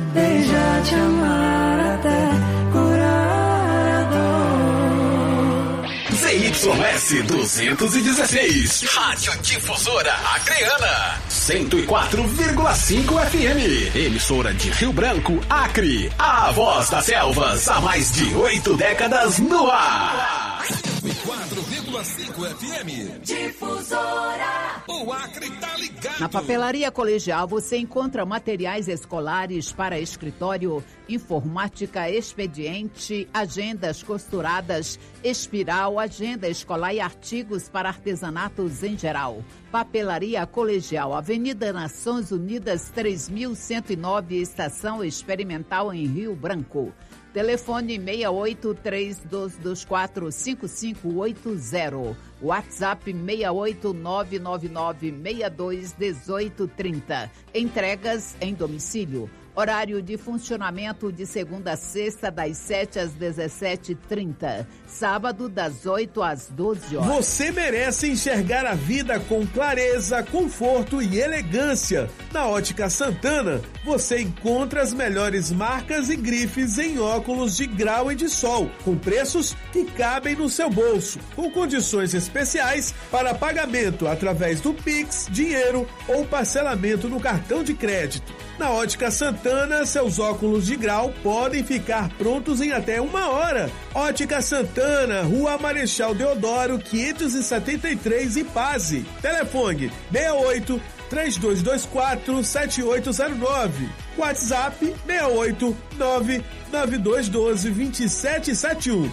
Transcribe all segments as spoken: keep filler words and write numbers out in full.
deixa te amar até curar a dor. Z Y S duzentos e dezesseis, Rádio Difusora Acreana, cento e quatro vírgula cinco F M, emissora de Rio Branco, Acre, a voz das selvas, há mais de oito décadas no ar. cento e quatro vírgula cinco F M, Difusora. O Acre tá ligado. Na Papelaria Colegial você encontra materiais escolares para escritório, informática, expediente, agendas costuradas, espiral, agenda escolar e artigos para artesanatos em geral. Papelaria Colegial, Avenida Nações Unidas três mil cento e nove, Estação Experimental em Rio Branco. Telefone seis oito três dois dois quatro cinco cinco oito zero. WhatsApp seis oito nove nove nove seis dois um oito três zero. Entregas em domicílio. Horário de funcionamento de segunda a sexta, das sete às dezessete e trinta. Sábado, das oito às doze horas. Você merece enxergar a vida com clareza, conforto e elegância. Na Ótica Santana, você encontra as melhores marcas e grifes em óculos de grau e de sol, com preços que cabem no seu bolso, com condições especiais para pagamento através do Pix, dinheiro ou parcelamento no cartão de crédito. Na Ótica Santana, seus óculos de grau podem ficar prontos em até uma hora. Ótica Santana, Rua Marechal Deodoro, quinhentos e setenta e três, Ipase. Telefone seis oito três dois dois quatro sete oito zero nove. WhatsApp seis oito nove nove dois um dois dois sete sete um.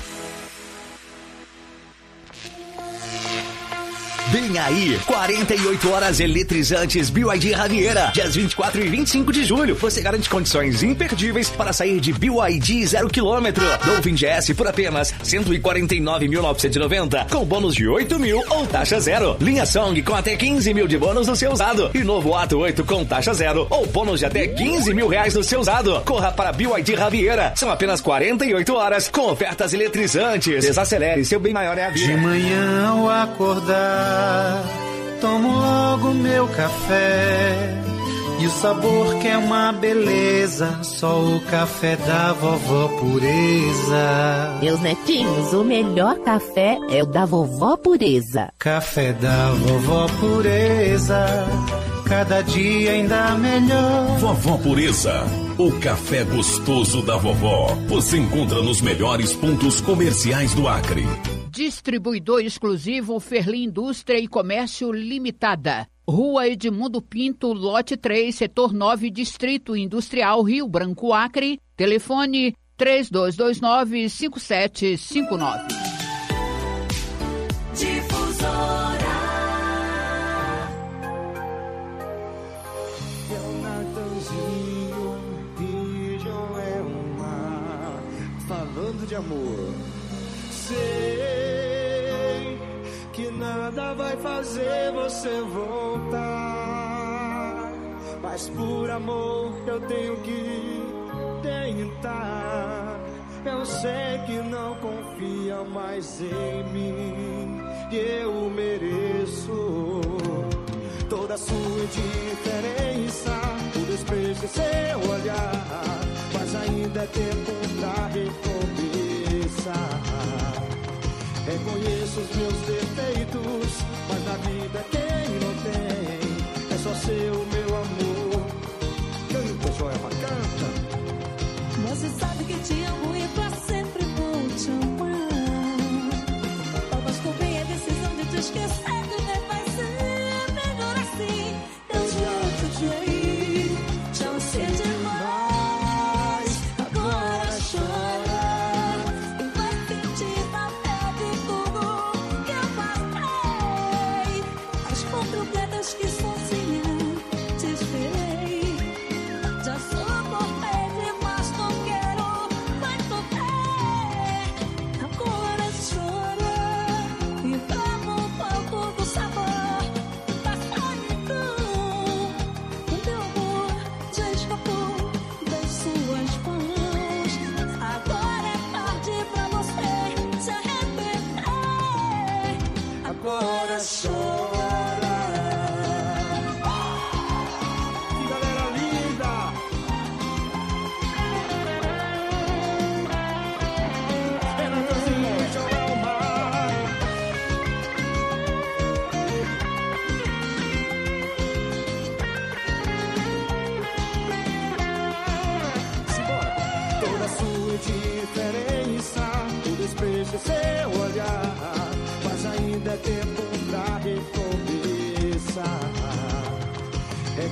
Vem aí, quarenta e oito horas eletrizantes B Y D Riviera, dias vinte e quatro e vinte e cinco de julho. Você garante condições imperdíveis para sair de B Y D zero quilômetro. Dolphin G S por apenas cento e quarenta e nove mil novecentos e noventa, com bônus de oito mil ou taxa zero. Linha Song com até quinze mil de bônus no seu usado. E novo Ato oito com taxa zero ou bônus de até quinze mil reais no seu usado. Corra para B Y D Riviera. São apenas quarenta e oito horas com ofertas eletrizantes. Desacelere, seu bem maior é a vida. De manhã ao acordar, tomo logo meu café, e o sabor que é uma beleza, só o café da vovó Pureza. Meus netinhos, o melhor café é o da vovó Pureza. Café da vovó Pureza, cada dia ainda melhor. Vovó Pureza, o café gostoso da vovó. Você encontra nos melhores pontos comerciais do Acre. Distribuidor exclusivo Ferli Indústria e Comércio Limitada. Rua Edmundo Pinto, lote três, setor nove, Distrito Industrial, Rio Branco, Acre. Telefone três dois dois nove cinco sete cinco nove. Difusora. É o Natanzinho, e João é o mar, falando de amor. Sei que nada vai fazer você voltar, mas por amor eu tenho que tentar. Eu sei que não confia mais em mim, e eu mereço toda a sua indiferença, o desprezo em seu olhar, mas ainda é tempo pra recomeçar. Reconheço os meus defeitos, mas na vida quem não tem é só ser o meu amor. Canta, Joelma, canta. Você sabe que te amo e pra sempre vou te amar. Talvez tomei a decisão de te esquecer, né? Vai ser melhor assim. Eu te amo, te odiei, te amei demais. Agora chora e vai sentir na pele tudo que eu passei. As madrugadas que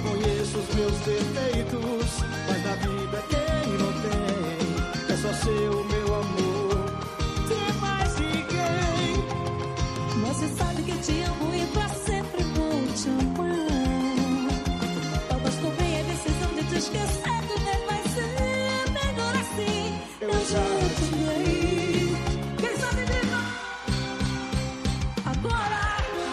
Reconheço os meus defeitos, mas na vida quem não tem é só ser o meu amor, tem mais ninguém. Você sabe que te amo e pra sempre vou te amar. Talvez tomei a decisão de te esquecer, tudo vai ser melhor assim. Eu, Eu já tomei. Quem sabe de nós agora?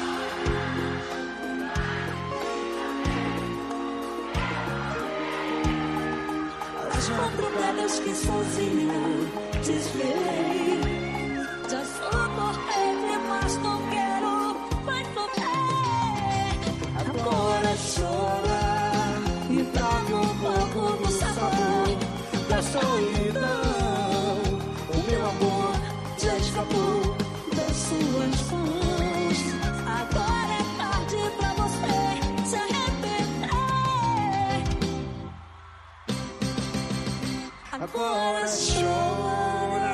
As madrugadas que sozinho desviei. Já sou corrente, mas não quero mais sofrer. Agora chora e dá um pouco do sabor Da solidão, o meu amor já escapou das suas mãos. Agora é tarde pra você se arrepender. Agora chora.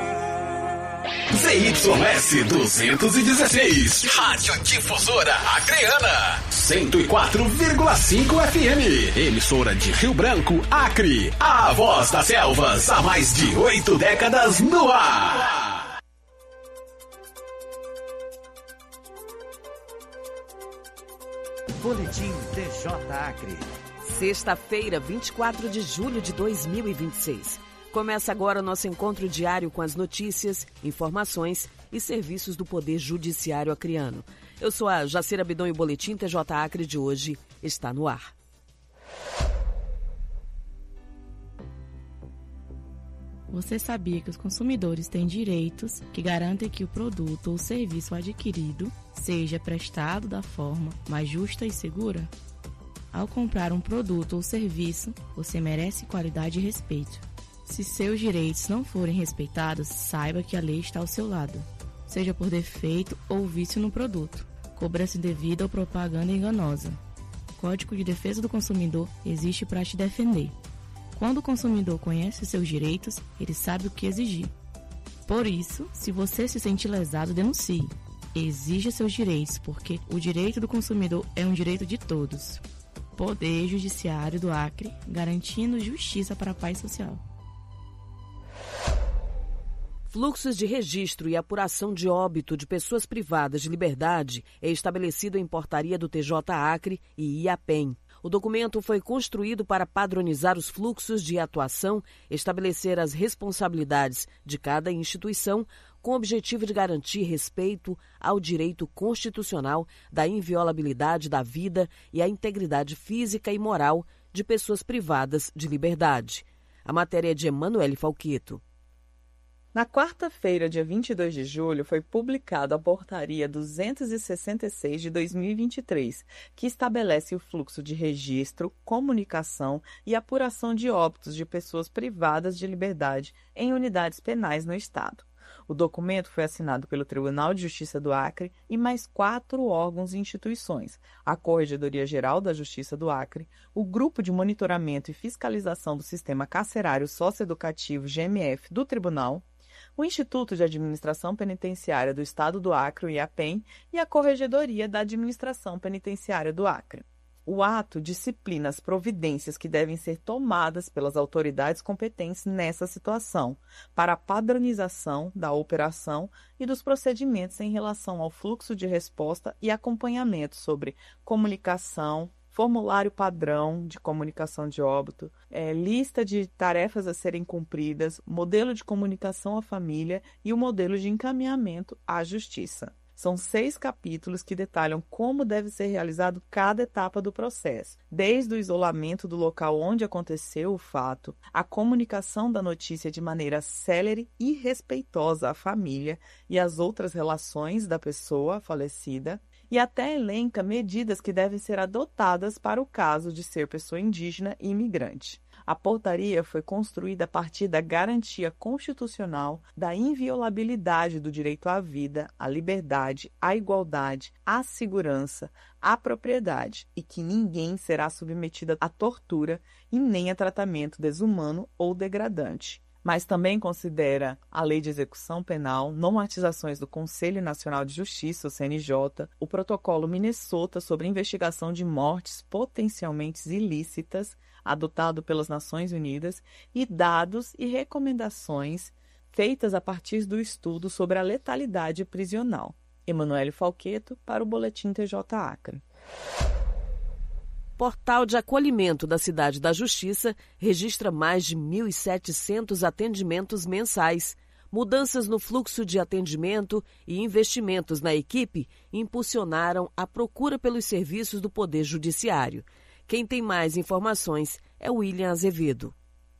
Z Y S duzentos e dezesseis, Rádio Difusora Acreana, cento e quatro vírgula cinco F M, emissora de Rio Branco, Acre, a voz das selvas, há mais de oito décadas no ar. Boletim D J Acre. Sexta-feira, vinte e quatro de julho de dois mil e vinte e seis. Começa agora o nosso encontro diário com as notícias, informações e serviços do Poder Judiciário acreano. Eu sou a Jacira Bidon e o Boletim T J Acre de hoje está no ar. Você sabia que os consumidores têm direitos que garantem que o produto ou serviço adquirido seja prestado da forma mais justa e segura? Ao comprar um produto ou serviço, você merece qualidade e respeito. Se seus direitos não forem respeitados, saiba que a lei está ao seu lado, seja por defeito ou vício no produto, cobrança indevida ou propaganda enganosa. O Código de Defesa do Consumidor existe para te defender. Quando o consumidor conhece seus direitos, ele sabe o que exigir. Por isso, se você se sente lesado, denuncie. Exija seus direitos, porque o direito do consumidor é um direito de todos. Poder Judiciário do Acre, garantindo justiça para a paz social. Fluxos de registro e apuração de óbito de pessoas privadas de liberdade é estabelecido em portaria do T J Acre e IAPEM. O documento foi construído para padronizar os fluxos de atuação, estabelecer as responsabilidades de cada instituição, com o objetivo de garantir respeito ao direito constitucional da inviolabilidade da vida e à integridade física e moral de pessoas privadas de liberdade. A matéria é de Emanuele Falquito. Na quarta-feira, dia vinte e dois de julho, foi publicada a Portaria duzentos e sessenta e seis de dois mil e vinte e três, que estabelece o fluxo de registro, comunicação e apuração de óbitos de pessoas privadas de liberdade em unidades penais no Estado. O documento foi assinado pelo Tribunal de Justiça do Acre e mais quatro órgãos e instituições: a Corregedoria Geral da Justiça do Acre, o Grupo de Monitoramento e Fiscalização do Sistema Carcerário Socioeducativo G M F do Tribunal, o Instituto de Administração Penitenciária do Estado do Acre, o IAPEM, e a Corregedoria da Administração Penitenciária do Acre. O ato disciplina as providências que devem ser tomadas pelas autoridades competentes nessa situação, para a padronização da operação e dos procedimentos em relação ao fluxo de resposta e acompanhamento sobre comunicação, formulário padrão de comunicação de óbito, é, lista de tarefas a serem cumpridas, modelo de comunicação à família e o modelo de encaminhamento à justiça. São seis capítulos que detalham como deve ser realizado cada etapa do processo, desde o isolamento do local onde aconteceu o fato, a comunicação da notícia de maneira célere e respeitosa à família e às outras relações da pessoa falecida, e até elenca medidas que devem ser adotadas para o caso de ser pessoa indígena e imigrante. A portaria foi construída a partir da garantia constitucional da inviolabilidade do direito à vida, à liberdade, à igualdade, à segurança, à propriedade e que ninguém será submetido à tortura e nem a tratamento desumano ou degradante. mas também considera a Lei de Execução Penal, normatizações do Conselho Nacional de Justiça, o C N J, o Protocolo Minnesota sobre investigação de mortes potencialmente ilícitas, adotado pelas Nações Unidas, e dados e recomendações feitas a partir do estudo sobre a letalidade prisional. Emanuele Falqueto, para o Boletim T J Acre. Portal de acolhimento da Cidade da Justiça registra mais de mil e setecentos atendimentos mensais. Mudanças no fluxo de atendimento e investimentos na equipe impulsionaram a procura pelos serviços do Poder Judiciário. Quem tem mais informações é William Azevedo.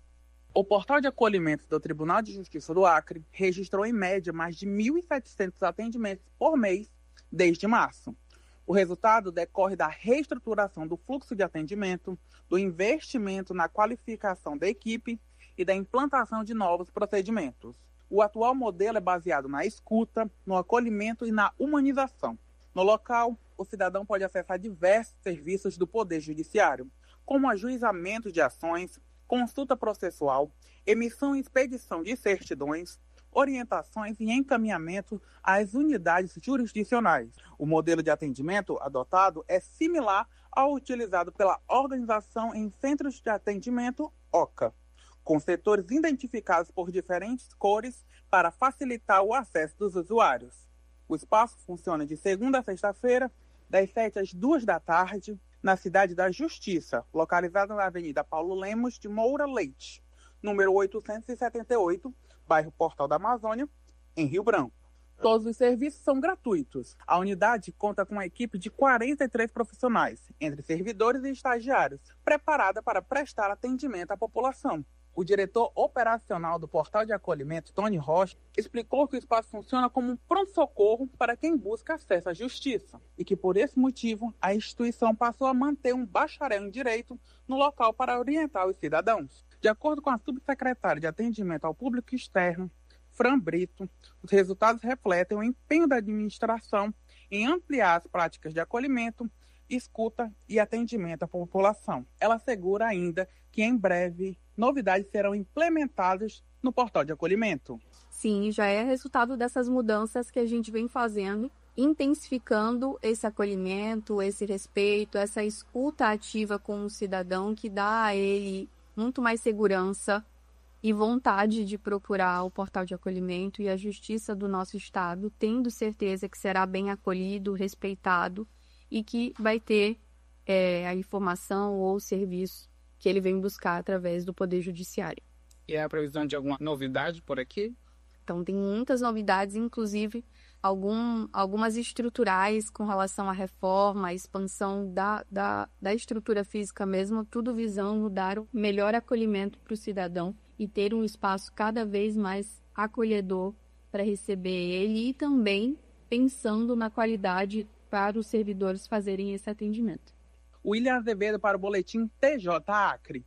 O portal de acolhimento do Tribunal de Justiça do Acre registrou em média mais de mil e setecentos atendimentos por mês desde março. O resultado decorre da reestruturação do fluxo de atendimento, do investimento na qualificação da equipe e da implantação de novos procedimentos. O atual modelo é baseado na escuta, no acolhimento e na humanização. No local, o cidadão pode acessar diversos serviços do Poder Judiciário, como ajuizamento de ações, consulta processual, emissão e expedição de certidões, orientações e encaminhamento às unidades jurisdicionais. O modelo de atendimento adotado é similar ao utilizado pela Organização em Centros de Atendimento, O C A, com setores identificados por diferentes cores para facilitar o acesso dos usuários. O espaço funciona de segunda a sexta-feira, das sete às duas da tarde, na Cidade da Justiça, localizada na Avenida Paulo Lemos de Moura Leite, número oitocentos e setenta e oito, bairro Portal da Amazônia, em Rio Branco. Todos os serviços são gratuitos. A unidade conta com uma equipe de quarenta e três profissionais, entre servidores e estagiários, preparada para prestar atendimento à população. O diretor operacional do Portal de Acolhimento, Tony Rocha, explicou que o espaço funciona como um pronto-socorro para quem busca acesso à justiça e que, por esse motivo, a instituição passou a manter um bacharel em Direito no local para orientar os cidadãos. De acordo com a subsecretária de Atendimento ao Público Externo, Fran Brito, os resultados refletem o empenho da administração em ampliar as práticas de acolhimento, escuta e atendimento à população. Ela assegura ainda que, em breve, novidades serão implementadas no portal de acolhimento. Sim, já é resultado dessas mudanças que a gente vem fazendo, intensificando esse acolhimento, esse respeito, essa escuta ativa com o cidadão que dá a ele muito mais segurança e vontade de procurar o portal de acolhimento e a justiça do nosso estado, tendo certeza que será bem acolhido, respeitado e que vai ter é, a informação ou o serviço que ele vem buscar através do Poder Judiciário. E há a previsão de alguma novidade por aqui? Então, tem muitas novidades, inclusive algum, algumas estruturais com relação à reforma, à expansão da, da, da estrutura física mesmo, tudo visando dar o melhor acolhimento para o cidadão e ter um espaço cada vez mais acolhedor para receber ele e também pensando na qualidade para os servidores fazerem esse atendimento. William Azevedo para o Boletim T J Acre.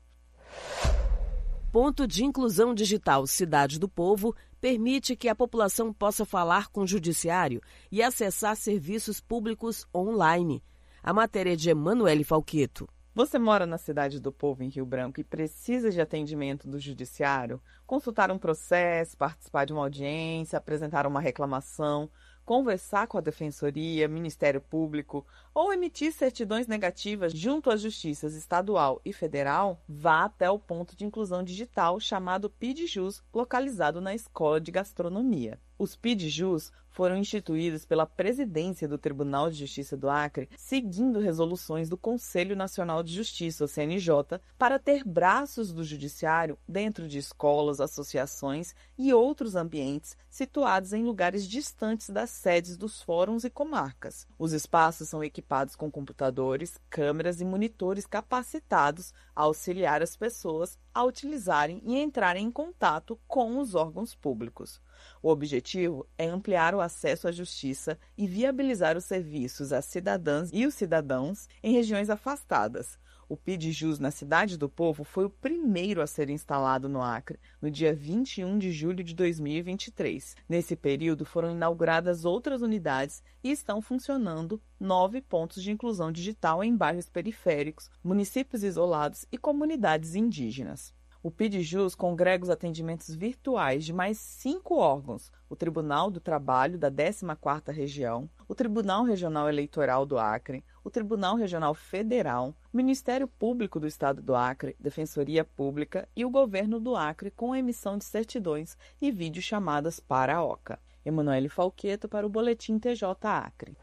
Ponto de Inclusão Digital Cidade do Povo permite que a população possa falar com o judiciário e acessar serviços públicos online. A matéria é de Emanuele Falqueto. Você mora na Cidade do Povo, em Rio Branco, e precisa de atendimento do judiciário? Consultar um processo, participar de uma audiência, apresentar uma reclamação, conversar com a Defensoria, Ministério Público ou emitir certidões negativas junto às justiças estadual e federal? Vá até o ponto de inclusão digital chamado PIDJUS, localizado na Escola de Gastronomia. Os PIDJUS foram instituídos pela Presidência do Tribunal de Justiça do Acre, seguindo resoluções do Conselho Nacional de Justiça, o C N J, para ter braços do judiciário dentro de escolas, associações e outros ambientes situados em lugares distantes das sedes dos fóruns e comarcas. Os espaços são equipados com computadores, câmeras e monitores capacitados a auxiliar as pessoas a utilizarem e entrarem em contato com os órgãos públicos. O objetivo é ampliar o acesso à justiça e viabilizar os serviços às cidadãs e os cidadãos em regiões afastadas. O PIDJUS na Cidade do Povo foi o primeiro a ser instalado no Acre, no dia vinte e um de julho de dois mil e vinte e três. Nesse período foram inauguradas outras unidades e estão funcionando nove pontos de inclusão digital em bairros periféricos, municípios isolados e comunidades indígenas. O PIDJUS congrega os atendimentos virtuais de mais cinco órgãos: o Tribunal do Trabalho da décima quarta Região, o Tribunal Regional Eleitoral do Acre, o Tribunal Regional Federal, o Ministério Público do Estado do Acre, Defensoria Pública e o Governo do Acre, com a emissão de certidões e videochamadas para a OCA. Emanuele Falqueto para o Boletim T J Acre.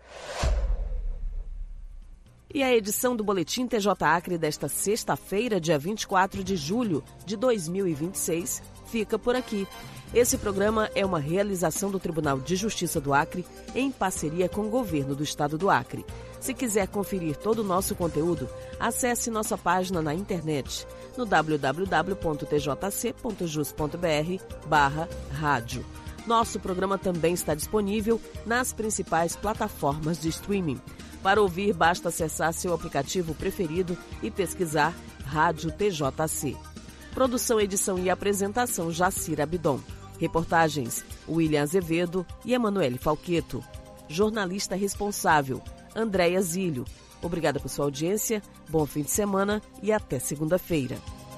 E a edição do Boletim T J Acre desta sexta-feira, dia vinte e quatro de julho de dois mil e vinte e seis, fica por aqui. Esse programa é uma realização do Tribunal de Justiça do Acre em parceria com o Governo do Estado do Acre. Se quiser conferir todo o nosso conteúdo, acesse nossa página na internet no w w w ponto t j c ponto jus ponto b r barra rádio. Nosso programa também está disponível nas principais plataformas de streaming. Para ouvir, basta acessar seu aplicativo preferido e pesquisar Rádio T J C. Produção, edição e apresentação, Jacira Abidon. Reportagens, William Azevedo e Emanuele Falqueto. Jornalista responsável, Andréia Zílio. Obrigada por sua audiência, bom fim de semana e até segunda-feira.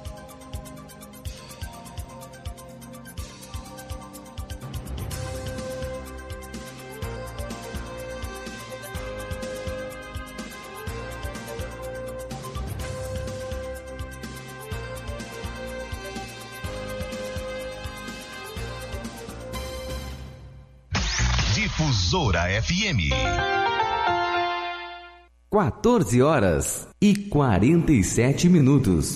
Difusora F M. quatorze horas e quarenta e sete minutos.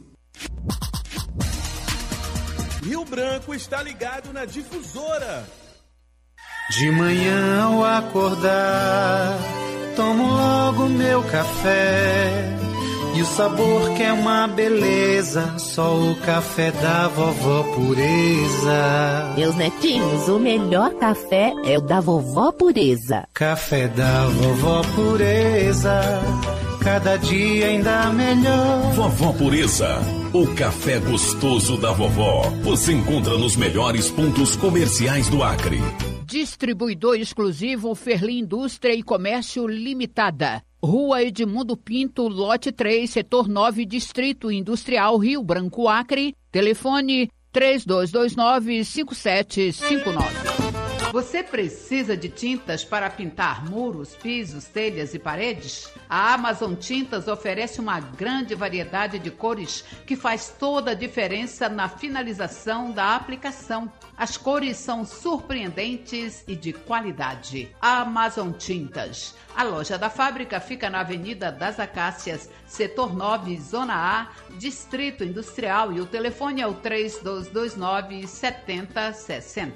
Rio Branco está ligado na Difusora. De manhã ao acordar, tomo logo meu café. E o sabor que é uma beleza, só o café da vovó Pureza. Meus netinhos, o melhor café é o da vovó Pureza. Café da vovó Pureza, cada dia ainda melhor. Vovó Pureza, o café gostoso da vovó. Você encontra nos melhores pontos comerciais do Acre. Distribuidor exclusivo Ferli Indústria e Comércio Limitada. Rua Edmundo Pinto, lote três, setor nove, Distrito Industrial, Rio Branco, Acre. Telefone três dois dois nove, cinco sete cinco nove. Você precisa de tintas para pintar muros, pisos, telhas e paredes? A Amazon Tintas oferece uma grande variedade de cores que faz toda a diferença na finalização da aplicação. As cores são surpreendentes e de qualidade. Amazon Tintas. A loja da fábrica fica na Avenida das Acácias, setor nove, Zona A, Distrito Industrial, e o telefone é o três dois dois nove, sete zero seis zero.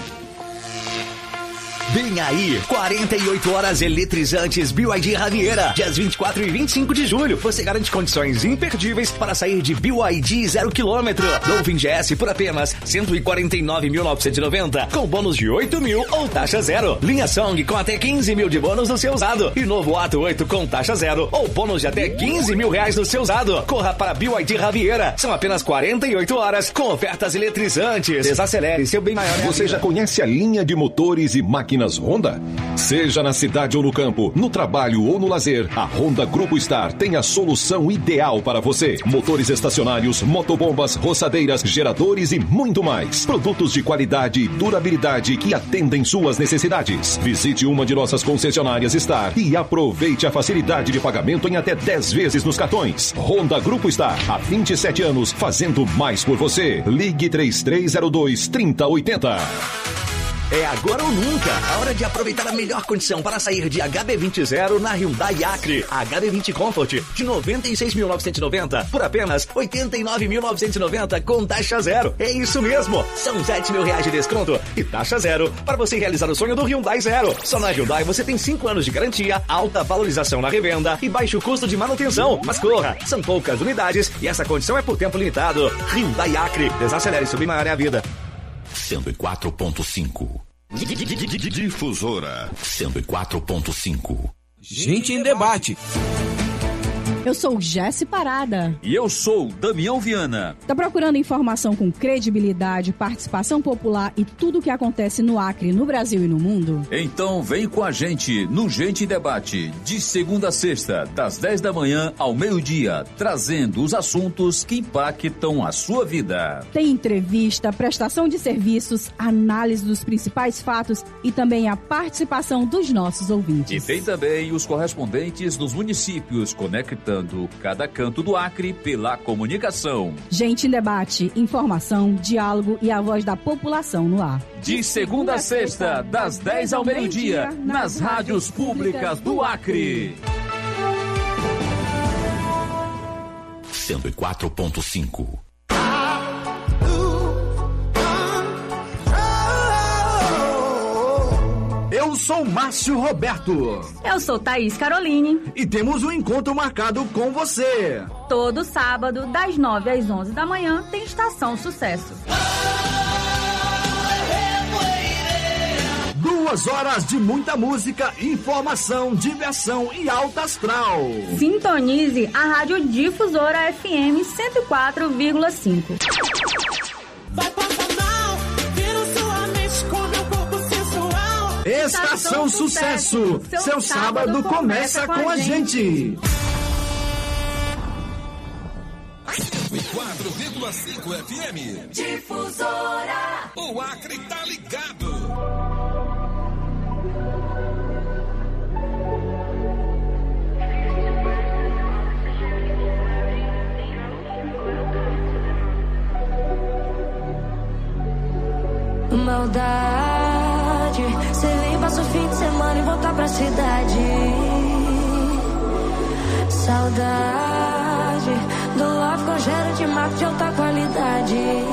Vem aí, quarenta e oito horas eletrizantes B Y D Javiera, dias vinte e quatro e vinte e cinco de julho. Você garante condições imperdíveis para sair de B Y D zero quilômetro. Dolphin G S por apenas cento e quarenta e nove mil novecentos e noventa, com bônus de oito mil ou taxa zero. Linha Song com até quinze mil de bônus no seu usado. E novo Ato oito com taxa zero ou bônus de até quinze mil reais no seu usado. Corra para B Y D Javiera. São apenas quarenta e oito horas com ofertas eletrizantes. Desacelere, seu bem maior. Você já conhece a linha de motores e máquinas Honda? Seja na cidade ou no campo, no trabalho ou no lazer, a Honda Grupo Star tem a solução ideal para você. Motores estacionários, motobombas, roçadeiras, geradores e muito mais. Produtos de qualidade e durabilidade que atendem suas necessidades. Visite uma de nossas concessionárias Star e aproveite a facilidade de pagamento em até dez vezes nos cartões. Honda Grupo Star, há vinte e sete anos, fazendo mais por você. Ligue três três zero dois, três zero oito zero. É agora ou nunca, a hora de aproveitar a melhor condição para sair de H B vinte zero na Hyundai Acre. H B vinte Comfort de noventa e seis mil novecentos e noventa por apenas oitenta e nove mil novecentos e noventa com taxa zero. É isso mesmo, são sete mil reais de desconto e taxa zero para você realizar o sonho do Hyundai Zero. Só na Hyundai você tem cinco anos de garantia, alta valorização na revenda e baixo custo de manutenção. Mas corra, são poucas unidades e essa condição é por tempo limitado. Hyundai Acre, desacelere, subir maior é a vida. cento e quatro ponto cinco. Difusora cento e quatro ponto cinco. Gente em debate. Eu sou Jesse Parada. E eu sou Damião Viana. Tá procurando informação com credibilidade, participação popular e tudo o que acontece no Acre, no Brasil e no mundo? Então vem com a gente no Gente Debate, de segunda a sexta, das dez da manhã ao meio-dia, trazendo os assuntos que impactam a sua vida. Tem entrevista, prestação de serviços, análise dos principais fatos e também a participação dos nossos ouvintes. E tem também os correspondentes dos municípios, conectando cada canto do Acre pela comunicação. Gente em Debate, informação, diálogo e a voz da população no ar. De segunda a sexta, das dez ao meio-dia, nas rádios públicas do Acre. cento e quatro ponto cinco. Eu sou Márcio Roberto. Eu sou Thaís Caroline. E temos um encontro marcado com você. Todo sábado, das nove às onze da manhã, tem Estação Sucesso. Duas horas de muita música, informação, diversão e alta astral. Sintonize a Rádio Difusora F M cento e quatro vírgula cinco. Vai passar mal, vira sua mente com meu corpo sensual. Estação Sucesso, seu, seu sábado, sábado começa com a gente. cento e quatro vírgula cinco F M. Difusora. O Acre tá ligado. Maldade, cê vem, passa o fim de semana e voltar pra cidade. Saudade, do love congela de mato de alta qualidade.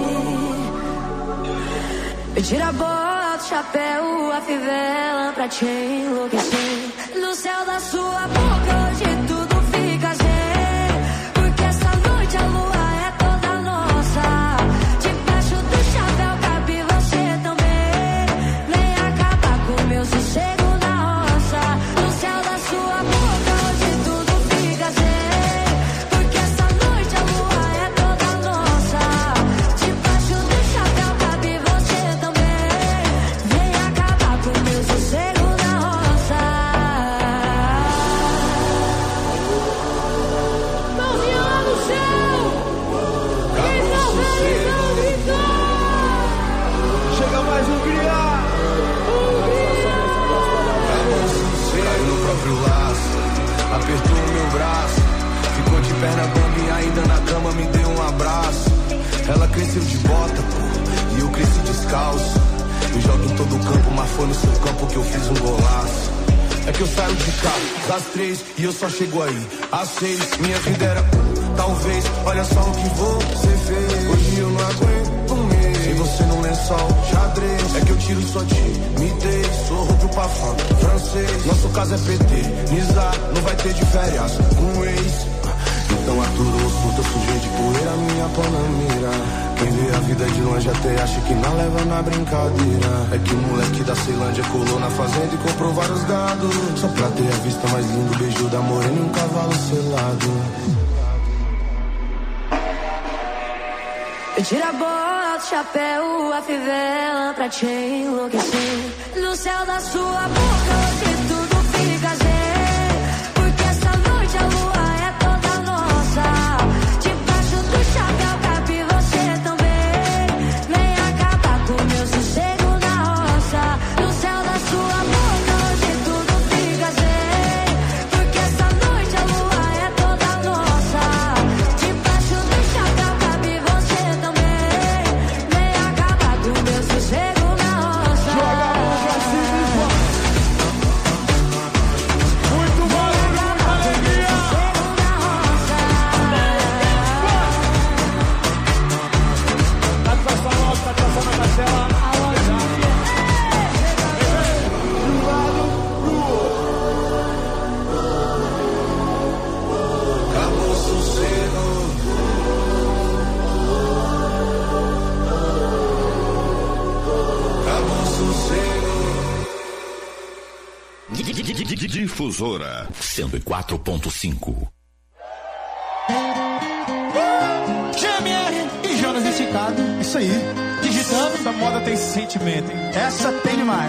Eu tiro a bota, o chapéu, a fivela pra te enlouquecer. No céu da sua boca hoje tudo fica zen, porque essa noite a lua é toda nossa. Debaixo do chapéu cabe você também. Vem acabar com meu sossego na roça. No céu da sua boca hoje tudo fica zen, porque essa noite a lua é toda nossa. Debaixo do chapéu cabe você também. Vem acabar com meu sossego na roça. Mãozinha lá no céu. Então, felizão, então. Chega mais um criar. Caiu no próprio laço, apertou o meu braço, ficou de perna bamba e ainda na cama me deu um abraço. Ela cresceu de bota, pô, e eu cresci descalço. Eu jogo em todo o campo, mas foi no seu campo que eu fiz um golaço. É que eu saio de carro das três e eu só chego aí às seis. Minha vida era talvez, olha só o que você fez. Hoje eu não aguento mesmo sem você no lençol, xadrez. É que eu tiro sua timidez, sou roubo pra fã, francês. Nosso caso é P T, Nizar, não vai ter de férias com ex. Então aturou, surta, sujei de poeira, minha panamira. Quem vê a vida de longe até acha que não leva na brincadeira. É que o moleque da Ceilândia colou na fazenda e comprou vários gados, só pra ter a vista mais linda, o beijo da morena e um cavalo selado. Eu tiro a bota, o chapéu, a fivela pra te enlouquecer. No céu da sua boca hoje tudo fica zen, porque essa noite a lua é toda nossa. Debaixo do chapéu cabe você também. Vem acabar com meu sossego na roça. No céu da sua boca hoje tudo fica zen, porque essa noite a lua é toda nossa. Debaixo do chapéu cabe você também. Vem acabar com meu sossego na roça. Joga a mão pra cima e vai. Muito barulho, muita alegria. Satisfação nossa, satisfação na Marcela. De um lado pro outro. Acabou o sossego. Acabou o sossego. Difusora cento e quatro ponto cinco. G M R e Jonas Esticado. Isso aí. Digitando. Essa moda tem sentimento, hein? Essa tem demais.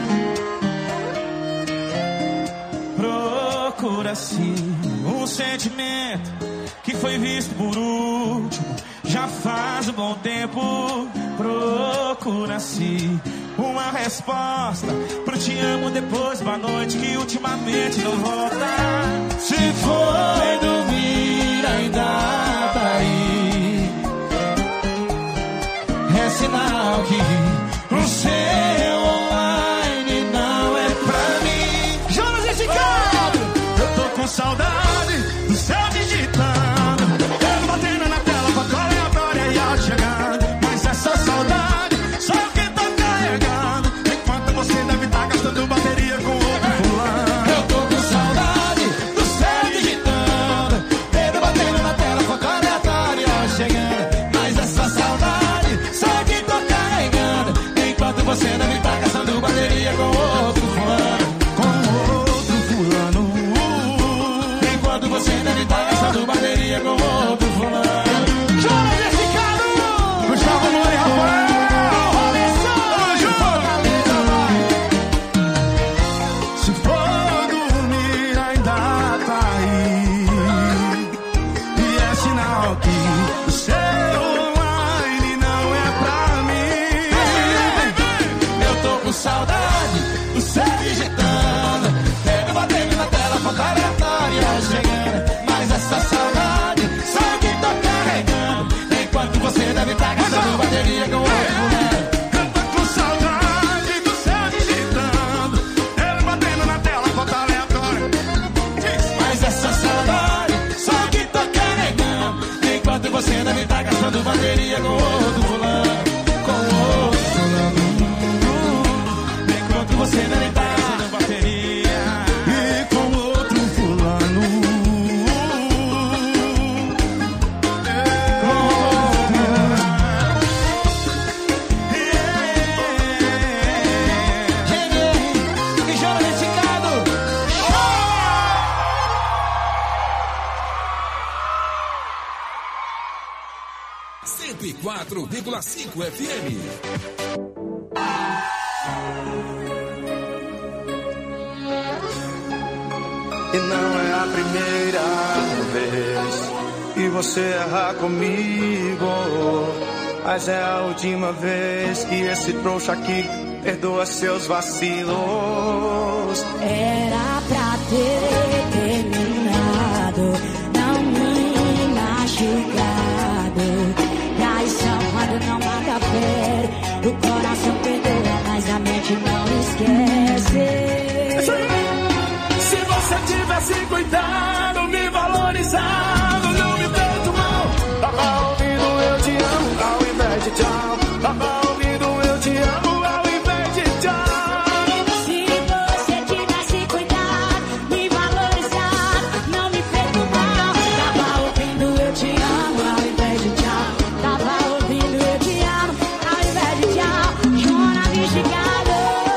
Procura-se um sentimento que foi visto por último. Já faz um bom tempo. Procura-se uma resposta pro te amo depois da noite que ultimamente não volta. Se foi dormir ainda tá aí, é sinal que o seu online não é pra mim. Jonas Esticado, eu tô com saudade do céu digitando, eu batendo na tela com a cola aleatória e áudio chegando. Mas essa saudade só quem tá carregando, enquanto você deve estar gastando bateria com outro fulano. Eu tô com saudade do céu digitando, dedo batendo na tela com a cola aleatória e áudio chegando. Mas essa saudade só quem tá carregando, enquanto você deve estar gastando bateria com outro fulano. Com outro fulano. Enquanto você deve estar gastando bateria com outro fulano. Jonas Esticado! Gustavo Moura e Rafael! Se for dormir ainda tá aí, e é sinal que o seu online não é pra mim. Eu tô com saudade do céu digitando, dedo batendo na tela, foto aleatória chegando. Mas essa saudade só quem tá carregando, enquanto você deve estar gastando bateria com outro fulano. Eu tô com saudade do céu digitando, dedo batendo na tela, foto aleatória. Mas essa saudade só quem tá carregando, enquanto você deve estar gastando bateria com outro fulano. Com outro fulano. Enquanto você deve estar gastando bateria e com outro fulano. E Jonas Esticado. cento e quatro vírgula cinco F M. E não é a primeira vez que você erra comigo, mas é a última vez que esse trouxa aqui perdoa seus vacilos. Era pra ter terminado, não me machucado. Traição quando não mata pé, o coração perdoa, mas a mente não esquece. Se você tivesse cuidado, me valorizado, não me feito mal, tava ouvindo eu te amo ao invés de tchau. Tava ouvindo eu te amo ao invés de tchau. Se você tivesse cuidado, me valorizado, não me feito mal, tava ouvindo eu te amo ao invés de tchau. Tava ouvindo eu te amo ao invés de tchau. Jonas Esticado,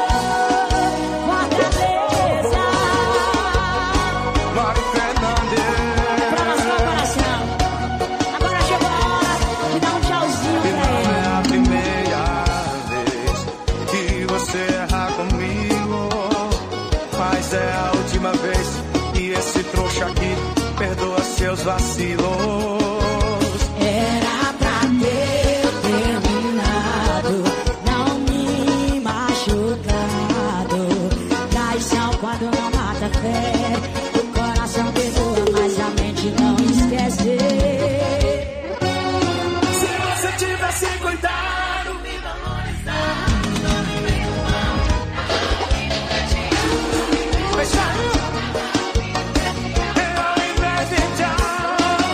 Fortaleza. Mário Fernandes. Promoção coração. Agora chegou a hora de dar um tchauzinho E pra não ele. é a primeira vez que você erra comigo, mas é a última vez que esse trouxa aqui perdoa seus vacilos. Era pra ter terminado, não me machucado. Traição quando não mata fé, o coração perdoa, mas a mente não esquece. Se você tivesse cuidado, me valorizado, não me feito mal, mas já ao invés de tchau.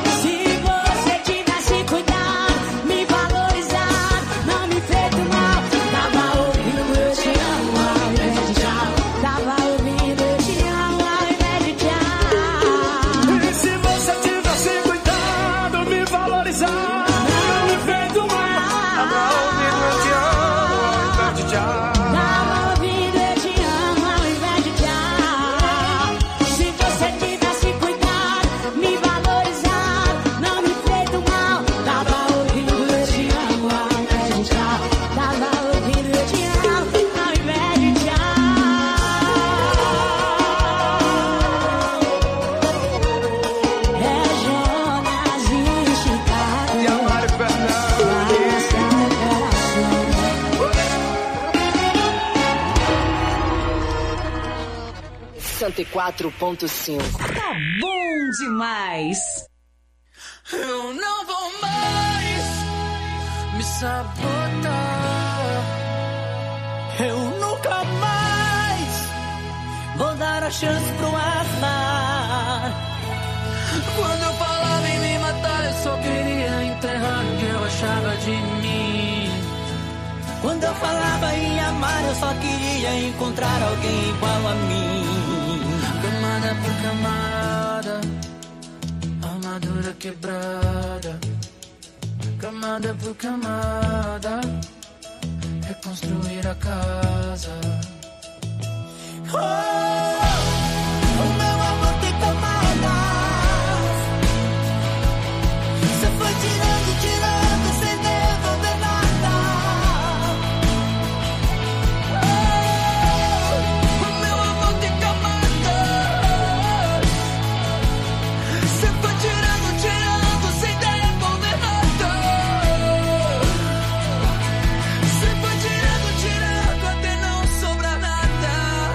cento e quatro ponto cinco. Tá bom demais. Eu não vou mais me sabotar. Eu nunca mais vou dar a chance pro azar. Quando eu falava em me matar, eu só queria enterrar o que eu achava de mim. Quando eu falava em amar, eu só queria encontrar alguém igual a mim. Camada por camada, armadura quebrada. Camada por camada, reconstruir a casa. Oh, o meu amor tem camadas. Você foi tirando, tirando, sem devolver nada. Oh, o meu amor tem camadas. Você foi tirando, tirando, sem devolver nada. Você foi tirando, tirando, até não sobrar nada.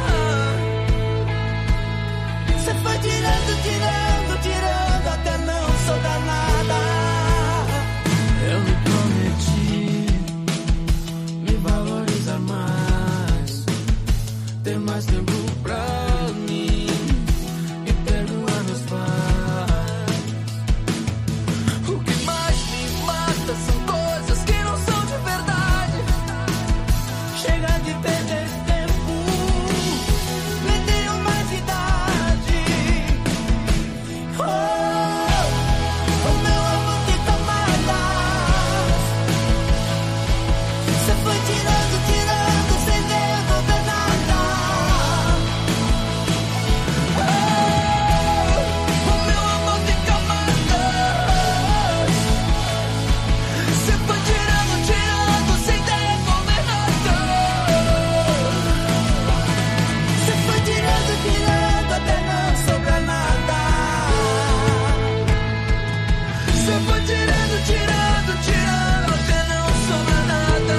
Você foi tirando, tirando, tirando, até não sobrar nada. Eu me prometi me valorizar mais, ter mais tempo pra mim e perdoar meus pais. O que mais me mata são coisas que não são de verdade. Chega de perder tempo, me tenho mais idade. Oh, o meu amor tem camadas. Você foi tirando, tirando, sem devolver nada. Oh, o meu amor tem camadas. Você foi tirando, tirando, sem devolver nada. Você foi tirando, tirando, até não sobrar nada. Você foi tirando, tirando, tirando, até não sobrar nada.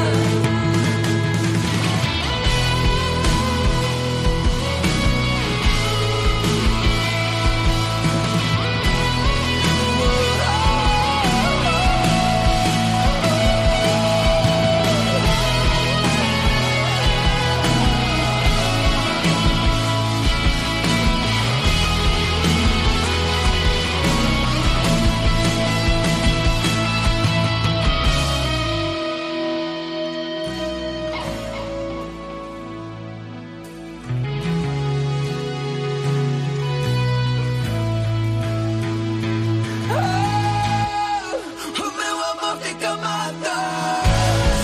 O meu amor tem camadas.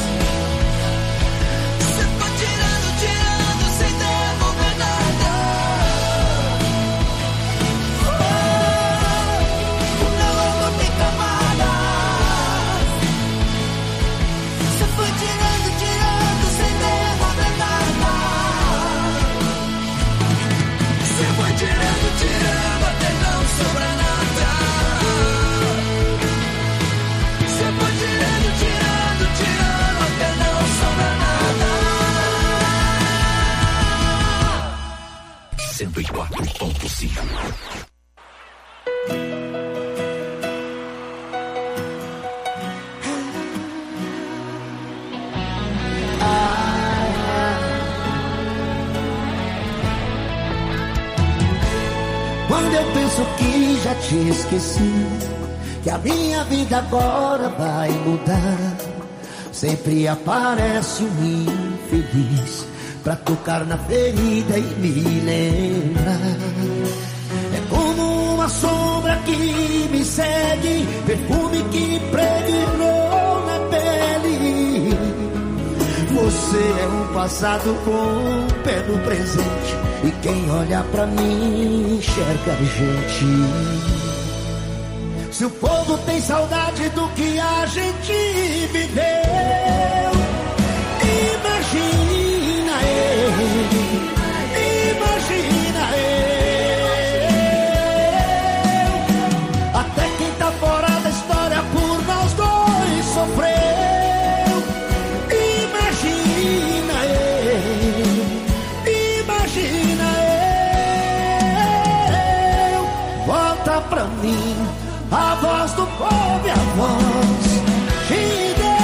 Você foi tirando, tirando, sem devolver nada. O meu amor tem camadas. Você foi tirando, tirando, sem devolver nada. Você foi tirando, tirando, até não sobrar nada. Você foi tirando, tirando, tirando, até não sobrar nada. cento e quatro ponto cinco. Quando eu penso que já te esqueci, que a minha vida agora vai mudar, sempre aparece um infeliz pra tocar na ferida e me lembrar. É como uma sombra que me segue, perfume que impregnou na pele. Você é um passado com um pé no presente, e quem olha pra mim enxerga a gente. Se o povo tem saudade do que a gente viveu, imagina eu, imagina eu. Até quem tá fora da história por nós dois sofreu. Imagina eu, imagina eu. voz do povo e a voz de Deus.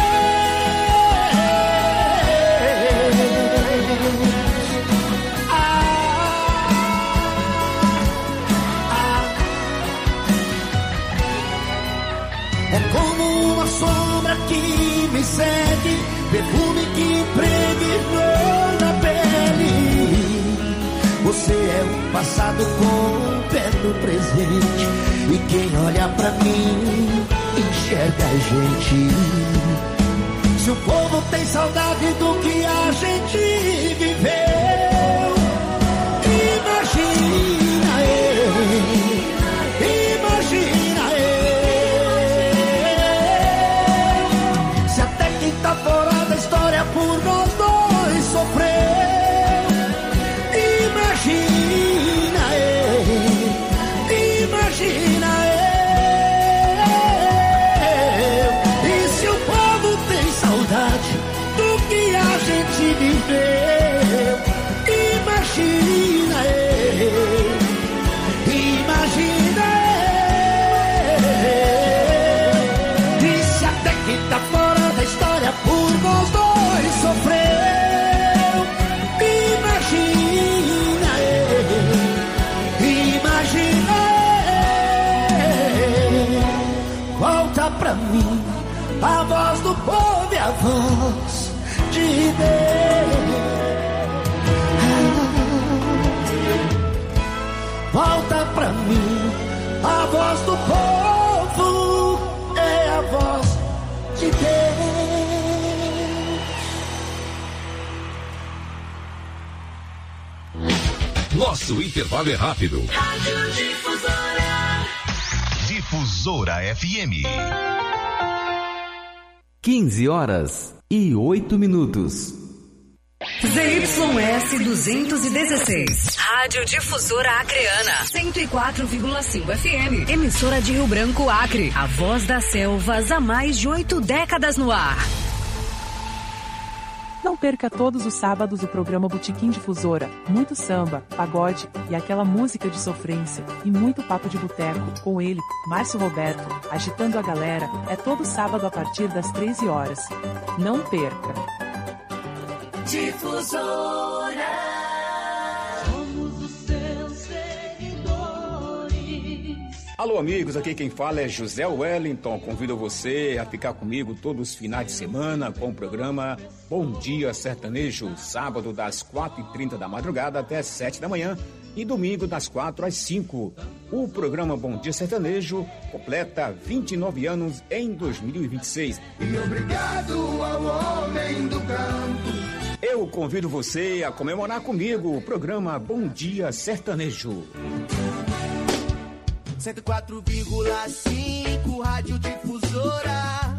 É como uma sombra que me segue, perfume que impregnou na pele. Você é o passado com o pé no presente, e quem olha pra mim enxerga a gente. Se o povo tem saudade do que a gente viveu, imagina eu, imagina eu. Se até quem tá fora da história por nós dois sofreu, imagina eu, imagina eu. E se o povo tem saudade do que a gente viveu, imagina eu, imagina eu. E se até quem tá fora da história por nós dois sofreu, imagina eu, imagina eu. Volta pra mim a voz do povo e a voz de Deus. Volta pra mim a voz do povo, é a voz de Deus. Nosso intervalo é rápido. Rádio Difusora. Difusora F M. quinze horas e oito minutos. Z Y S duzentos e dezesseis. Rádio Difusora Acreana. cento e quatro vírgula cinco F M. Emissora de Rio Branco, Acre. A voz das selvas há mais de oito décadas no ar. Não perca todos os sábados o programa Botequim Difusora. Muito samba, pagode e aquela música de sofrência. E muito papo de boteco com ele, Márcio Roberto, agitando a galera. É todo sábado a partir das treze horas. Não perca. Difusora. Somos os seus seguidores. Alô, amigos, aqui quem fala é José Wellington. Convido você a ficar comigo todos os finais de semana com o programa Bom Dia Sertanejo, sábado das quatro e trinta da madrugada até as sete da manhã e domingo das quatro às cinco. O programa Bom Dia Sertanejo completa vinte e nove anos em dois mil e vinte e seis. E obrigado ao homem do campo. Eu convido você a comemorar comigo o programa Bom Dia Sertanejo. cento e quatro vírgula cinco Rádio Difusora.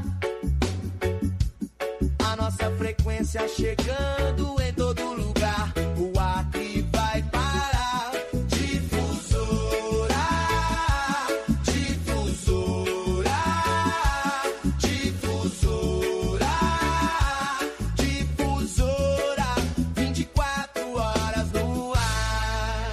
A nossa frequência chegando em todo lugar. O Acre vai parar. Difusora, difusora, difusora, difusora. vinte e quatro horas no ar.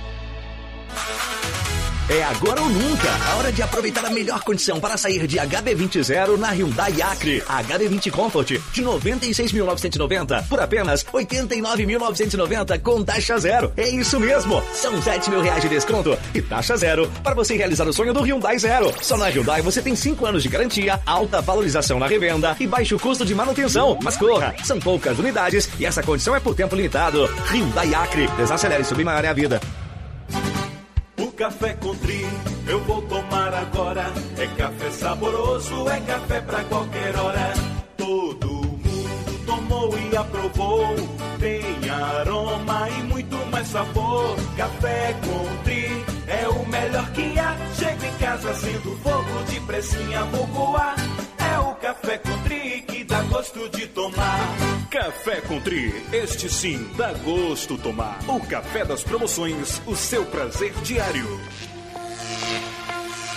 É agora ou nunca, a hora de aproveitar a melhor condição para sair de H B vinte zero na Hyundai Acre. A H B vinte Comfort de noventa e seis mil novecentos e noventa por apenas oitenta e nove mil novecentos e noventa com taxa zero. É isso mesmo, são sete mil reais de desconto e taxa zero para você realizar o sonho do Hyundai Zero. Só na Hyundai você tem cinco anos de garantia, alta valorização na revenda e baixo custo de manutenção. Mas corra, são poucas unidades e essa condição é por tempo limitado. Hyundai Acre, desacelere e submaior é a vida. O café Country eu vou tomar agora. É café saboroso, é café pra qualquer hora. Todo mundo tomou e aprovou. Tem aroma e muito mais sabor. Café Country é o melhor que há. Chego em casa sendo fogo de pressinha, vou coar. É o café Country que dá gosto de tomar. Café Country, este sim dá gosto tomar. O café das promoções, o seu prazer diário.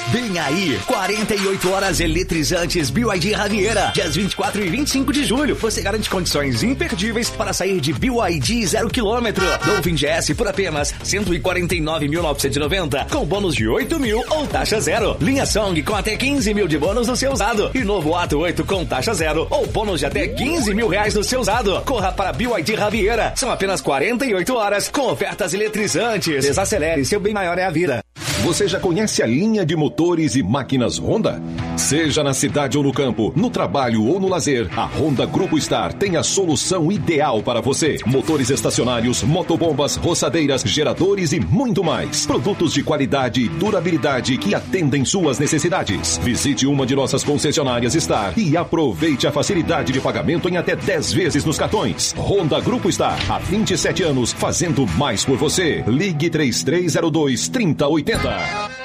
Vem aí, quarenta e oito horas eletrizantes B Y D Riviera, dias vinte e quatro e vinte e cinco de julho. Você garante condições imperdíveis para sair de B Y D zero quilômetro. Dolphin G S por apenas cento e quarenta e nove mil novecentos e noventa, com bônus de oito mil ou taxa zero. Linha Song com até quinze mil de bônus no seu usado. E novo Ato oito com taxa zero ou bônus de até quinze mil reais no seu usado. Corra para B Y D Riviera. São apenas quarenta e oito horas com ofertas eletrizantes. Desacelere, seu bem maior é a vida. Você já conhece a linha de motores e máquinas Honda? Seja na cidade ou no campo, no trabalho ou no lazer, a Honda Grupo Star tem a solução ideal para você. Motores estacionários, motobombas, roçadeiras, geradores e muito mais. Produtos de qualidade e durabilidade que atendem suas necessidades. Visite uma de nossas concessionárias Star e aproveite a facilidade de pagamento em até dez vezes nos cartões. Honda Grupo Star, há vinte e sete anos, fazendo mais por você. Ligue três três zero dois, três zero oito zero.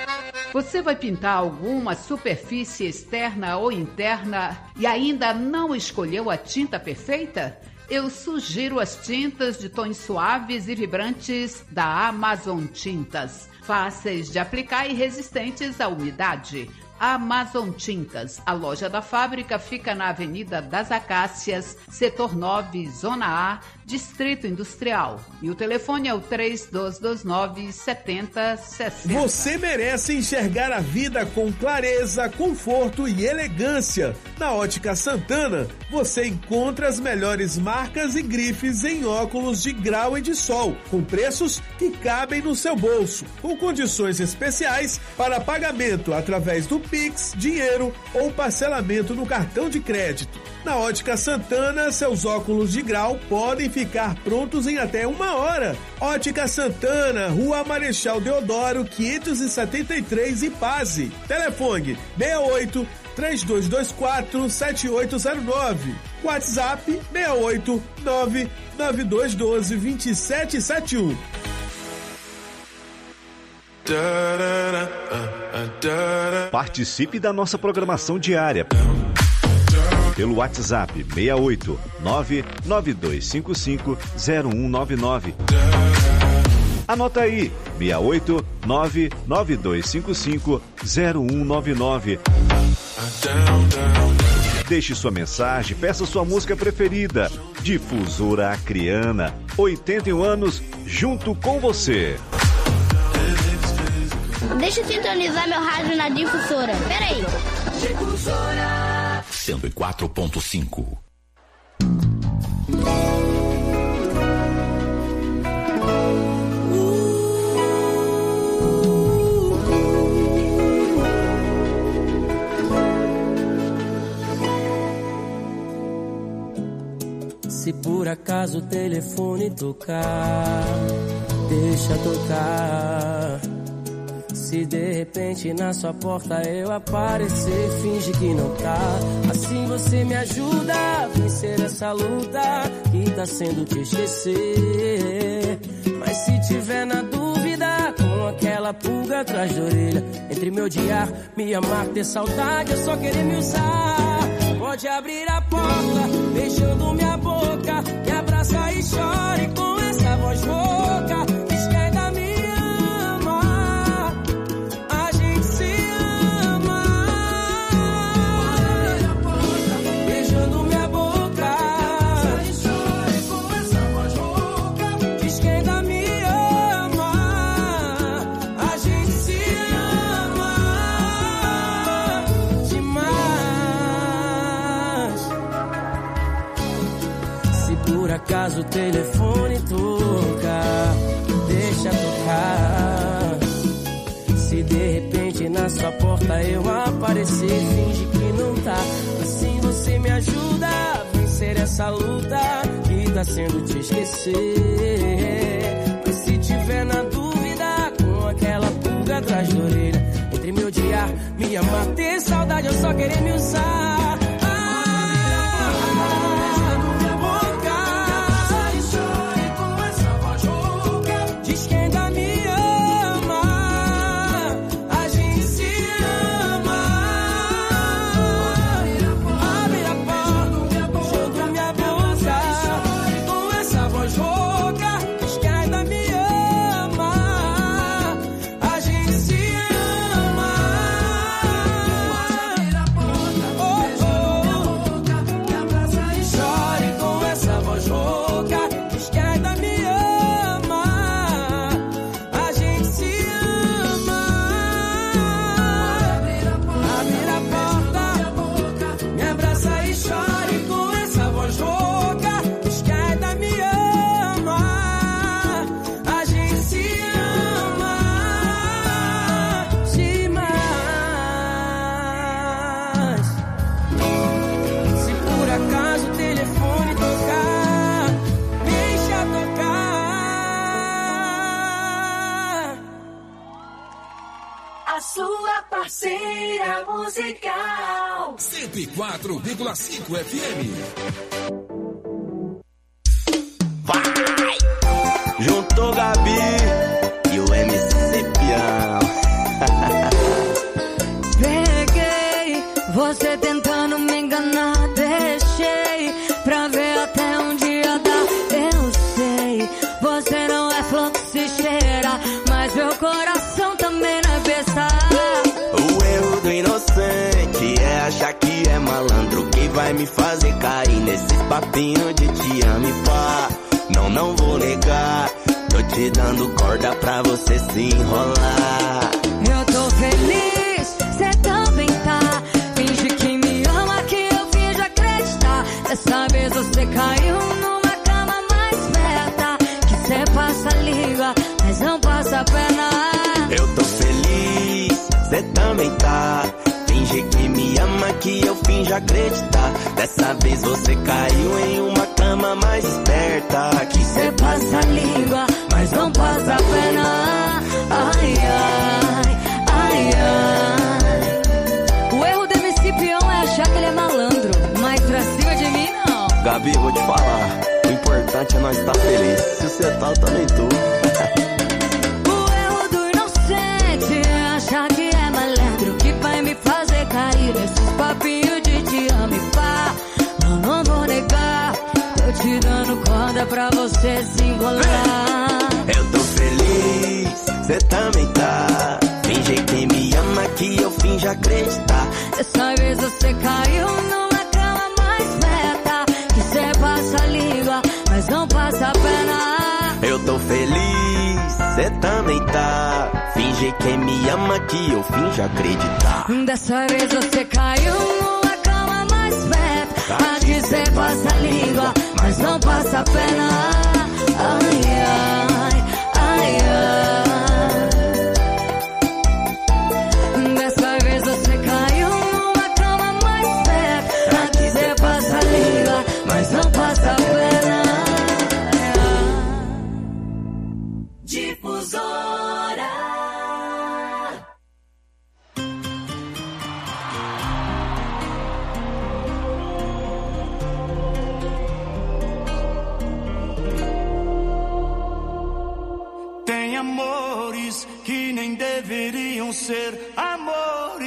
Você vai pintar alguma superfície externa ou interna e ainda não escolheu a tinta perfeita? Eu sugiro as tintas de tons suaves e vibrantes da Amazon Tintas. Fáceis de aplicar e resistentes à umidade. Amazon Tintas. A loja da fábrica fica na Avenida das Acácias, Setor nove, Zona A, Distrito Industrial. E o telefone é o três dois dois nove, sete zero seis zero. Você merece enxergar a vida com clareza, conforto e elegância. Na Ótica Santana, você encontra as melhores marcas e grifes em óculos de grau e de sol, com preços que cabem no seu bolso, com condições especiais para pagamento através do Pix, dinheiro ou parcelamento no cartão de crédito. Na Ótica Santana, seus óculos de grau podem ficar prontos em até uma hora. Ótica Santana, Rua Marechal Deodoro, quinhentos e setenta e três, Ipase. Telefone seis oito, três dois dois quatro, sete oito zero nove. WhatsApp seis oito, nove nove dois um dois, dois sete sete um. Participe da nossa programação diária pelo WhatsApp seis oito, nove nove dois cinco cinco, zero um nove nove. Anota aí, seis oito, nove nove dois cinco cinco, zero um nove nove. Deixe sua mensagem, peça sua música preferida. Difusora Acreana, oitenta e um anos, junto com você. Deixa eu sintonizar meu rádio na difusora. Peraí. Difusora cento e quatro ponto cinco. Se por acaso o telefone tocar, deixa tocar. Se de repente na sua porta eu aparecer, finge que não tá. Assim você me ajuda a vencer essa luta que tá sendo te esquecer. Mas se tiver na dúvida, com aquela pulga atrás da orelha, entre me odiar, me amar, ter saudade, eu só querer me usar. Pode abrir a porta, beijando minha boca, me abraça e chore com essa voz rouca. Caso o telefone toca, deixa tocar. Se de repente na sua porta eu aparecer, finge que não tá. Assim você me ajuda a vencer essa luta que tá sendo te esquecer. Mas se tiver na dúvida, com aquela pulga atrás da orelha, entre me odiar, me amar, ter saudade, eu só querer me usar. Ama, a gente se ama. Feira musical. cento e quatro vírgula cinco F M. Vai! Juntou Gabi e o M C Pião. Peguei você tentando me enganar, deixei pra ver até um dia dá. Eu sei, você não é flor que se cheira, mas meu coração também não é besta. O erro do inocente é achar que é malandro, que vai me fazer cair nesses papinhos de te amo e pá. Não, não vou negar, tô te dando corda pra você se enrolar. Eu tô feliz, cê também tá. Finge que me ama, que eu finjo acreditar. Dessa vez você caiu numa cama mais perto, que cê passa a língua, mas não passa a perna. Eu tô feliz, cê também tá. Finge que me ama, que eu finjo acreditar. Dessa vez você caiu em uma cama mais esperta, que cê passa a língua, mas não passa a perna. Ai, ai, ai, ai. O erro do M C Pião é achar que ele é malandro, mas pra cima de mim não. Gabi, vou te falar, o importante é nós estar feliz. Se você tá, eu também tô. O erro do inocente é achar que é malandro, que vai me fazer cair nesses papinhos de te amo e pá. Eu não vou negar, tô te dando corda pra você se enrolar. Eu tô feliz, cê também tá. Finge que me ama, que eu finjo acreditar. Dessa vez você caiu numa cama mais perto, que cê passa a língua, mas não passa a perna. Eu tô feliz, cê também tá. Finge que me ama, que eu finjo acreditar. Dessa vez você caiu numa cama mais perto, aqui cê passa a língua, mas não passa a perna. Ai, ai, ai, ai. Dessa vez você caiu numa cama mais perto, aqui cê passa a língua, mas não passa a perna. Difusora. Tem amores que nem deveriam ser amores.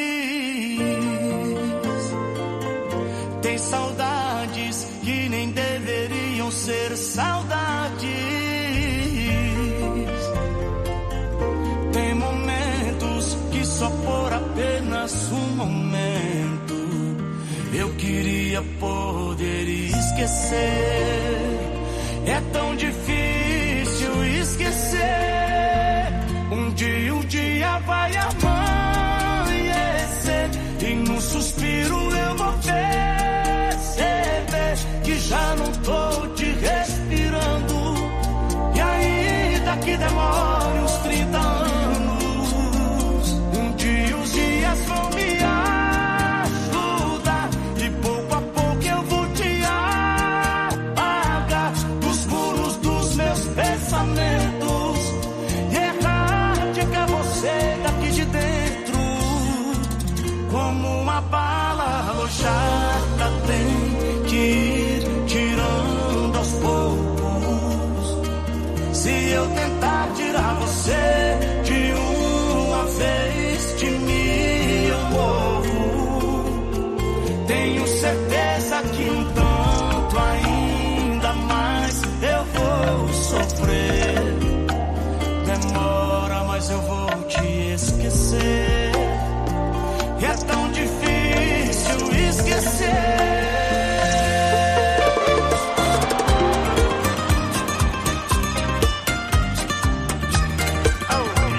Tem saudades que nem deveriam ser saudades. Tem momentos que só por apenas um momento eu queria poder esquecer. É tão difícil esquecer. Um dia, um dia vai amanhecer e num suspiro eu vou perceber que já não tô te respirando. E ainda que demore uns trinta anos, um dia os dias vão me ajudar e pouco a pouco eu vou te apagar dos muros dos meus pensamentos e erradicar você daqui de dentro. Como uma bala alojada tem que ir tirando aos poucos. Se eu tentar tirar você de uma vez de mim eu morro. Tenho certeza que um tanto ainda mais eu vou sofrer. Demora, mas eu vou te esquecer. E é tão difícil esquecer. Oh.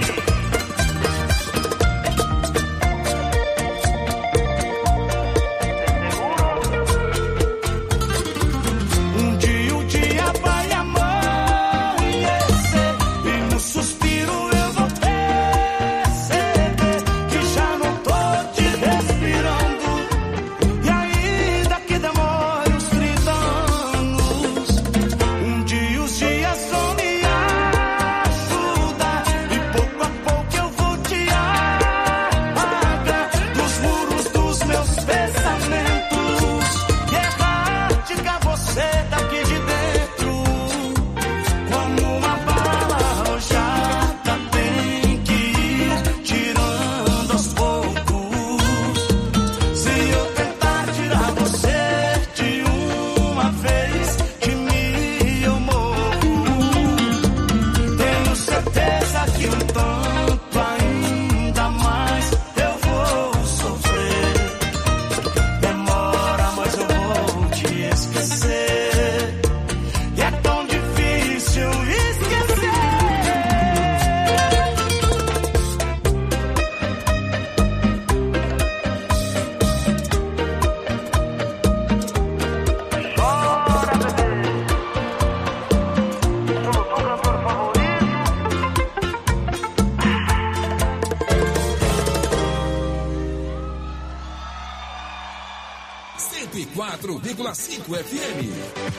cento e quatro vírgula cinco F M.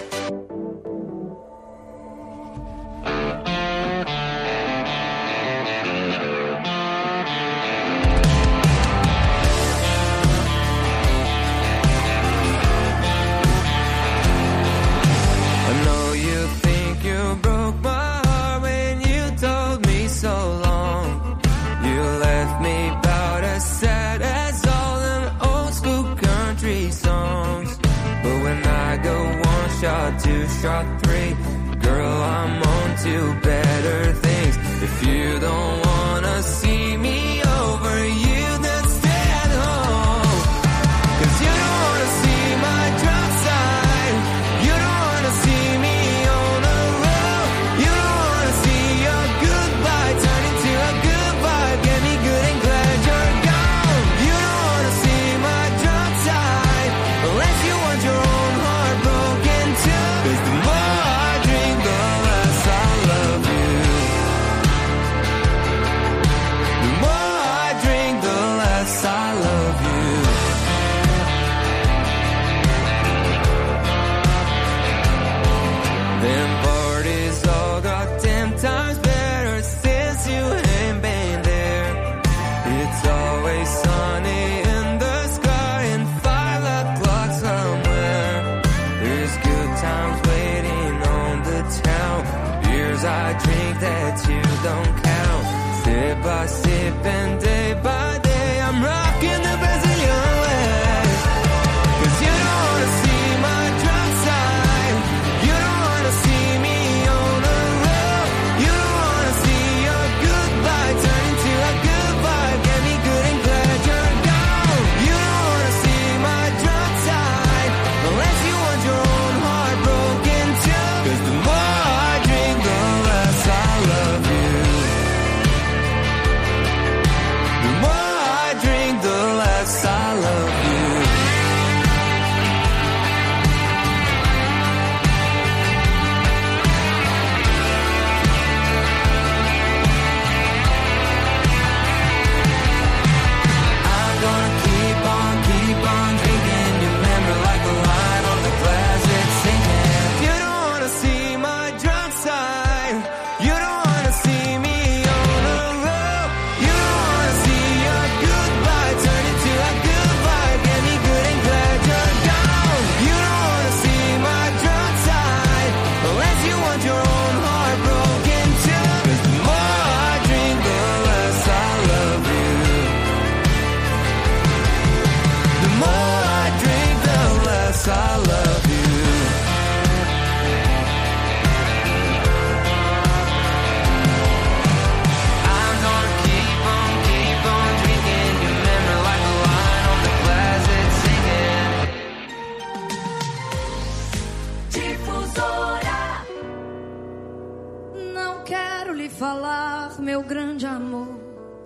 Shot two, shot three, girl, I'm on to better things. If you don't wanna see me over, you then stay at home. Cause you don't wanna see my drop side, you don't wanna see me on the road, you don't wanna see your goodbye turn into a goodbye. Get me good and glad you're gone. You don't wanna see my drop side, unless you want your own heart broken. Cause the more I drink, the less I love you. The more I drink, the less I love you. Them parties all got ten times better since you ain't been there. It's always sunny in the sky and five o'clock somewhere. There's good times waiting on the town. Beers I drink that you don't count. Sip by sip and day by day, I'm rocking the Brazilian way. Cause you don't wanna see my drop side, you don't wanna see me on the road, you don't wanna see your goodbye turn into a goodbye. Get me good and glad you're gone. You don't wanna see my drop side, unless you want your own heart broken too. Cause the more I drink, the less I love you. The more I drink, the less I love you. I'm gonna keep on, keep on drinking your memory like a line on the glass it's sinking. You don't wanna see my drop side, you don't wanna see me on the road, you don't wanna see your goodbye turn into a goodbye. Get me good and glad you're gone. You don't wanna see my drop side, unless you want your own heart broken too. Cause the more I drink, the less I love you. The more I drink, the less I love you. I'm gonna keep on, keep on drinking your memory like a line on the glass it's singing. Difusora. Não quero lhe falar, meu grande amor,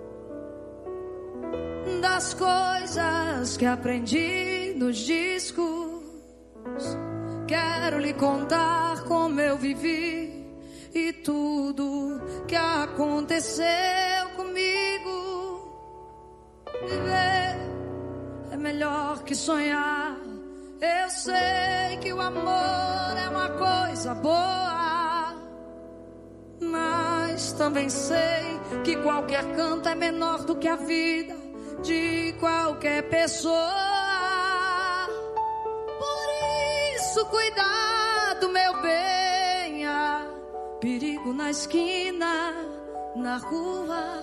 das coisas que aprendi nos discos. Quero lhe contar como eu vivi e tudo que aconteceu comigo. Viver é melhor que sonhar. Eu sei que o amor é uma coisa boa, mas também sei que qualquer canto é menor do que a vida de qualquer pessoa. Por isso, cuidado, meu bem, há perigo na esquina, na rua.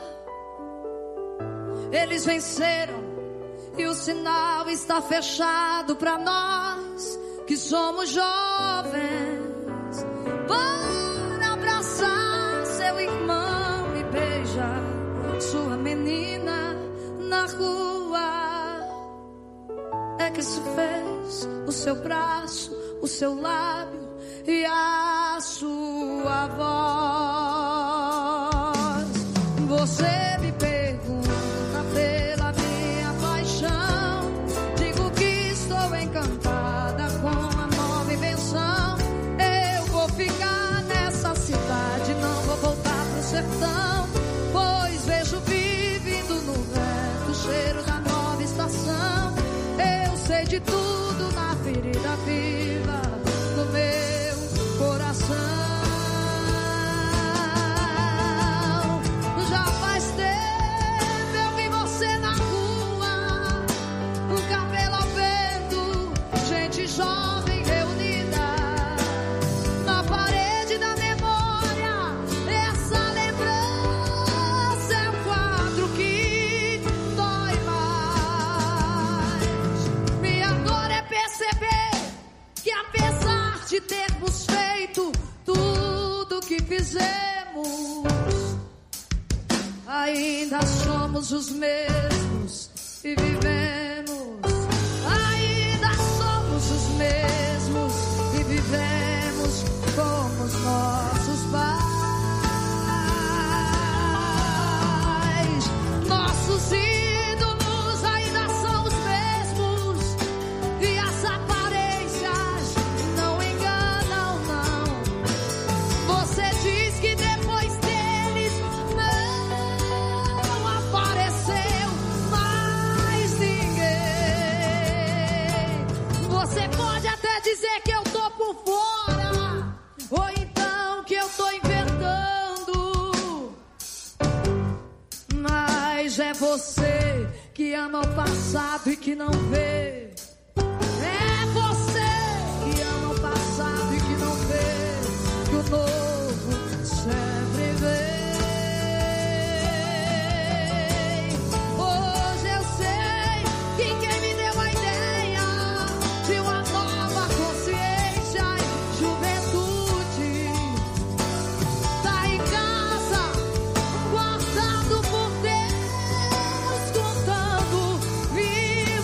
Eles venceram e o sinal está fechado pra nós que somos jovens. Bora abraçar seu irmão e beijar sua menina na rua. É que se fez o seu braço, o seu lábio e a sua voz. Você me pergunta pela minha paixão, digo que estou encantada com a nova invenção. Eu vou ficar nessa cidade, não vou voltar pro sertão, pois vejo vivindo no vento o cheiro da nova estação. Eu sei de tudo somos os mesmos e vivemos. Ainda somos os mesmos e vivemos como os nossos pais. Nossos ídolos ainda são os mesmos e as aparências não enganam, não. Você diz que depois deles não apareceu mais ninguém. Você pode até dizer que eu tô por fora, ou então que eu tô inventando, mas é você que ama o passado e que não vê. É você que ama o passado e que não vê que o novo sempre vem. Hoje eu sei que quem me deu a ideia de uma nova consciência e juventude tá em casa, guardado por Deus, contando mil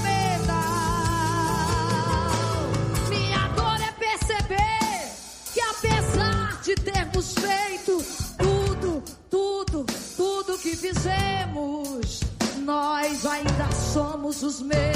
medalhas. Minha dor é perceber que apesar de termos feito tudo, tudo, tudo que fizemos, nós ainda somos os mesmos